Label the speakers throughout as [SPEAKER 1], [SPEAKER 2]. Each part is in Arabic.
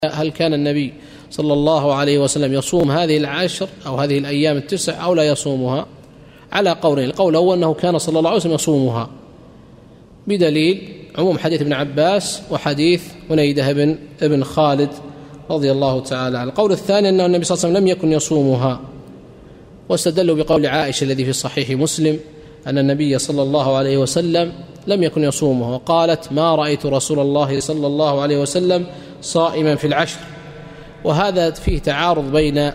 [SPEAKER 1] هل كان النبي صلى الله عليه وسلم يصوم هذه العشر أو هذه الأيام التسع أو لا يصومها؟ على قولين. القول الأول أنه كان صلى الله عليه وسلم يصومها بدليل عموم حديث ابن عباس وحديث هنيدة بن خالد رضي الله تعالى عنه. القول الثاني أنه النبي صلى الله عليه وسلم لم يكن يصومها، واستدلوا بقول عائشة الذي في صحيح مسلم أن النبي صلى الله عليه وسلم لم يكن يصومها، وقالت: ما رأيت رسول الله صلى الله عليه وسلم صائما في العشر. وهذا فيه تعارض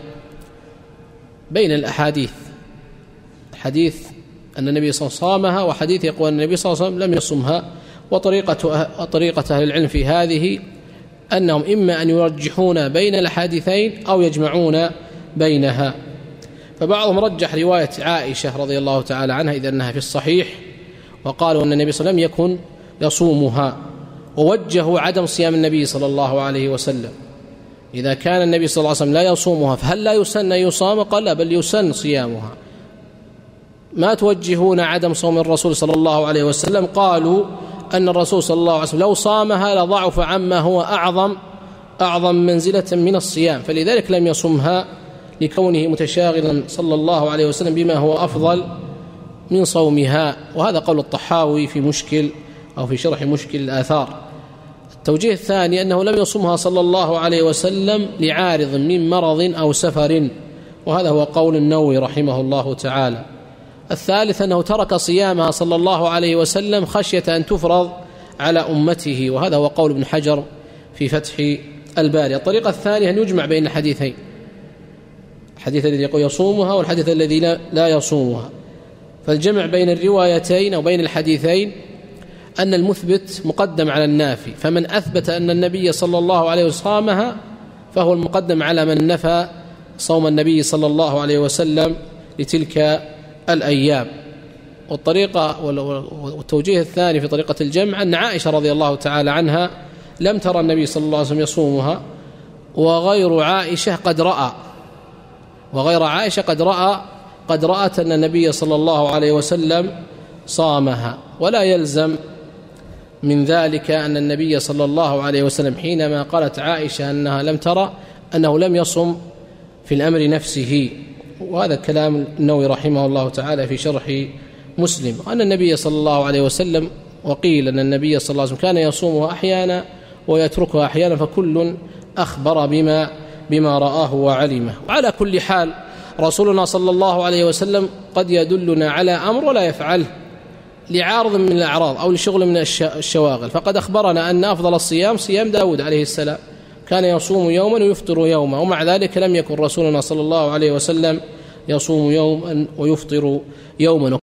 [SPEAKER 1] بين الأحاديث، حديث أن النبي صلى الله عليه وسلم صامها وحديث يقول أن النبي صلى الله عليه وسلم لم يصمها. وطريقة أهل العلم في هذه أنهم إما أن يرجحون بين الحديثين أو يجمعون بينها. فبعضهم رجح رواية عائشة رضي الله تعالى عنها إذ أنها في الصحيح، وقالوا أن النبي صلى الله عليه وسلم يكن يصومها، ووجهوا عدم صيام النبي صلى الله عليه وسلم. إذا كان النبي صلى الله عليه وسلم لا يصومها فهل لا يسن أن يصام؟ قال لا، بل يسن صيامها. ما توجهون عدم صوم الرسول صلى الله عليه وسلم؟ قالوا أن الرسول صلى الله عليه وسلم لو صامها لضعف عما هو أعظم منزلة من الصيام، فلذلك لم يصمها لكونه متشاغلا صلى الله عليه وسلم بما هو أفضل من صومها. وهذا قول الطحاوي في مشكل أو في شرح مشكل الآثار. التوجيه الثاني أنه لم يصمها صلى الله عليه وسلم لعارض من مرض أو سفر، وهذا هو قول النووي رحمه الله تعالى. الثالث أنه ترك صيامها صلى الله عليه وسلم خشية أن تفرض على أمته، وهذا هو قول ابن حجر في فتح الباري. الطريقة الثانية أن يجمع بين الحديثين، الحديث الذي يقول يصومها والحديث الذي لا يصومها. فالجمع بين الروايتين أو بين الحديثين أن المثبت مقدم على النافي، فمن أثبت أن النبي صلى الله عليه وسلم صامها فهو المقدم على من نفى صوم النبي صلى الله عليه وسلم لتلك الأيام. والتوجيه الثاني في طريقة الجمع أن عائشة رضي الله تعالى عنها لم ترى النبي صلى الله عليه وسلم يصومها، وغير عائشة قد رأت أن النبي صلى الله عليه وسلم صامها. ولا يلزم من ذلك أن النبي صلى الله عليه وسلم حينما قالت عائشة أنها لم ترى أنه لم يصم في الأمر نفسه. وهذا كلام النووي رحمه الله تعالى في شرح مسلم. وأن النبي صلى الله عليه وسلم، وقيل أن النبي صلى الله عليه وسلم كان يصومها أحيانا ويتركها أحيانا، فكل أخبر بما رآه وعلمه. وعلى كل حال رسولنا صلى الله عليه وسلم قد يدلنا على أمر ولا يفعله لعارض من الأعراض أو لشغل من الشواغل. فقد أخبرنا أن أفضل الصيام صيام داود عليه السلام، كان يصوم يوما ويفطر يوما، ومع ذلك لم يكن رسولنا صلى الله عليه وسلم يصوم يوما ويفطر يوما.